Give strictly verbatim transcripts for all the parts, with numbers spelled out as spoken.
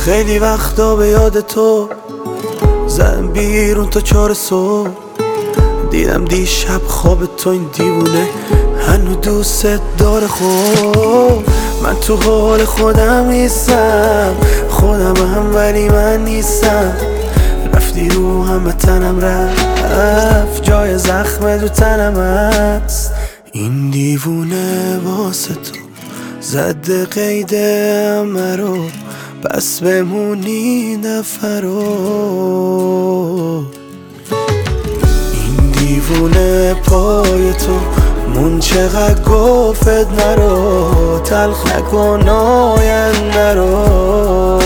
خیلی وقتا به یاد تو زدم بیرون تا چهار صبح، دیدم دیشب خواب تو این دیوونه هنو دوست داره. خب من تو حال خودم نیستم، خودم هم ولی من نیستم. رفتی رو همه تنم رفت، جای زخم دو تنم هست. این دیوونه واسه تو زده قیده مرو، پس بمونی نفرو. این دیوونه پای تو مون چقدر گفت نرو، تلخ نکن آینده رو.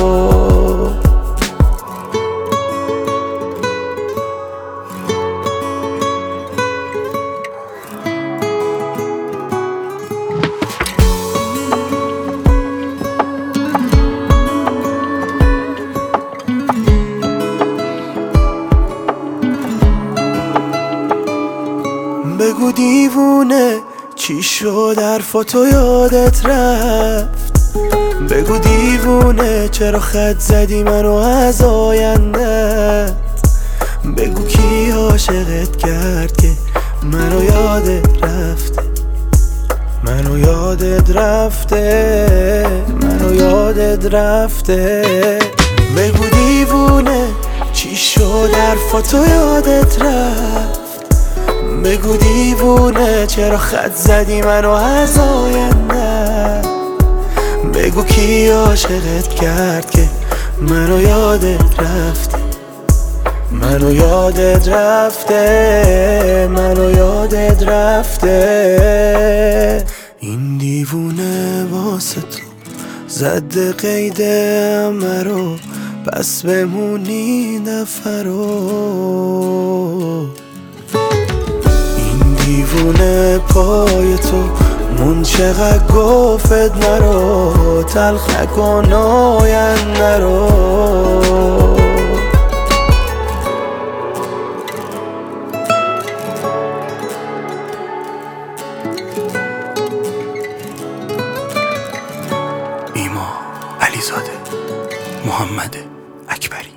بگو دیوونه چی شد حرفاتو یادت رفت؟ بگو دیوونه چرا خط زدی منو از آیندت؟ بگو کی عاشقت کرد که منو یادت رفته، منو یادت رفته، منو یادت رفته. بگو دیوونه چی شد حرفاتو یادت رفت؟ بگو دیوونه چرا خط زدی منو از آینده؟ بگو کی عاشقت کرد که منو یادت رفته، منو یادت رفته، منو یادت رفته. این دیوونه واسه تو زده قیده مرو، پس بمونی نفرو. دیوونه پای تو مون چقدر گفت نرو، تلخ نکن آینده رو. ایما علیزاده محمد اکبری.